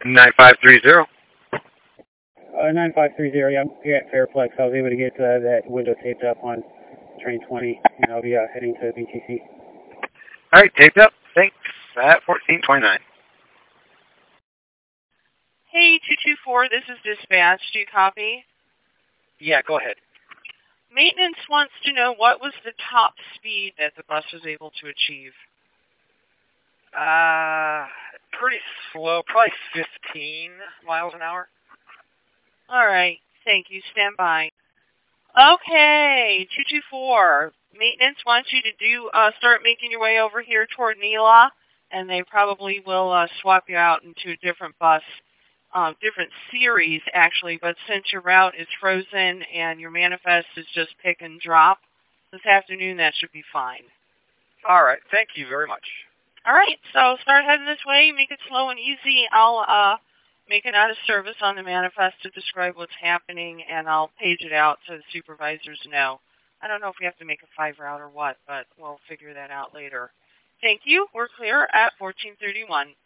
9530. 9530, yeah, here at Fairplex. I was able to get that window taped up on train 20, and I'll be heading to BTC. All right, taped up. Thanks. At 1429. Hey, 224, this is dispatch. Do you copy? Yeah, go ahead. Maintenance wants to know what was the top speed that the bus was able to achieve. Pretty slow, probably 15 miles an hour. All right, thank you. Stand by. Okay, 224. Maintenance wants you to start making your way over here toward Nela, and they probably will swap you out into a different bus, different series actually. But since your route is frozen and your manifest is just pick and drop this afternoon, that should be fine. All right, thank you very much. All right, so start heading this way. Make it slow and easy. I'll make it out of service on the manifest to describe what's happening, and I'll page it out so the supervisors know. I don't know if we have to make a 5 route or what, but we'll figure that out later. Thank you. We're clear at 1431.